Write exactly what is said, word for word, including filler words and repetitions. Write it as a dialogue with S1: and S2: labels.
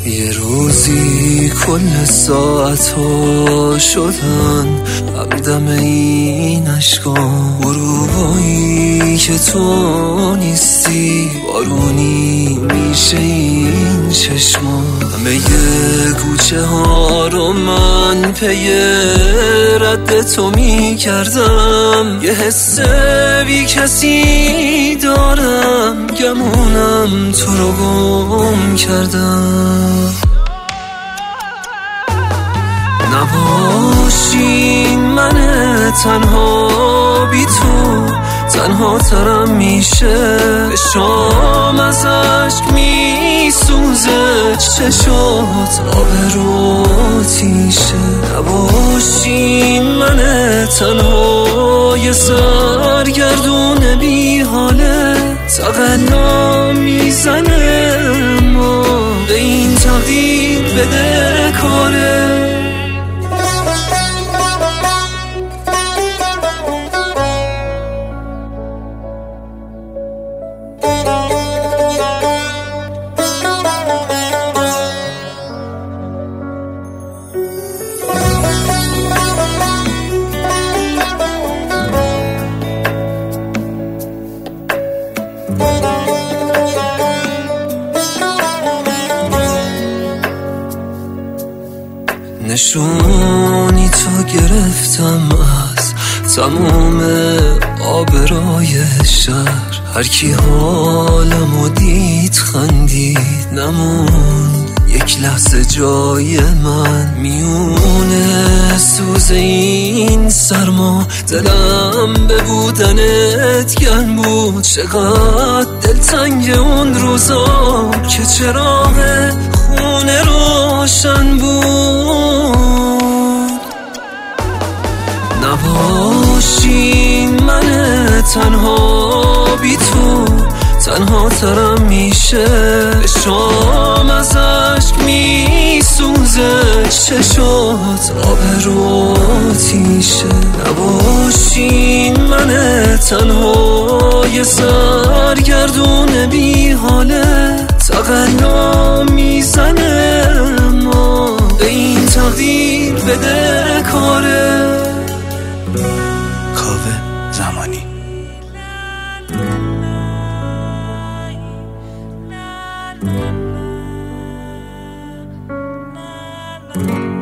S1: یه روزی کل ساعت ها شدن همدم این عشقان، غروبایی که تو نیستی بارونی میشه این چشمان. همه یه کوچه ها رو من پی رد تو میکردم، یه حس بی کسی دارم گمونم تو رو گم کردم. نباشین من تنها بی تو تنها ترم میشه، شام از عشق میسوزه، چشات آبرو تیشه. نباشین من تنها یه سرگردون بی حاله، تقلا میزنه ما به این تقدیر بده کاره. نشونی تو گرفتم از تموم آبرای شهر، هر کی حالمو دید خندید، نموند یک لحظه جای من میونه سوز این سرما. دلم به بودنت گرم بود، چقدر دلتنگ اون روزا که چراغ خونه روشن بود. نباشین من تنها بی تو تنها ترم میشه، شام از عشق میسوزه، چشات آبرو تیشه. نباشین من تنها یه سرگردون بی حاله، تقلا میزنه ما به این تقدیر بده کاره.
S2: کاوه زمانی.
S3: Thank you.